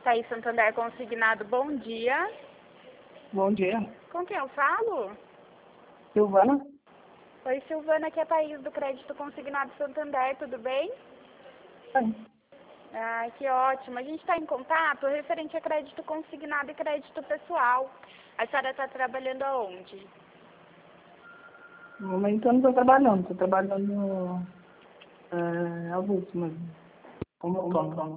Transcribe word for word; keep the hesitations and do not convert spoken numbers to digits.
Itaí Santander Consignado, bom dia. Bom dia. Com quem eu falo? Silvana? Oi, Silvana, aqui é a Thaís do Crédito Consignado Santander, tudo bem? Sim. Ah, que ótimo. A gente está em contato referente a crédito consignado e crédito pessoal. A senhora está trabalhando aonde? No momento eu não estou trabalhando, estou trabalhando é, avulso mesmo, como autônomo.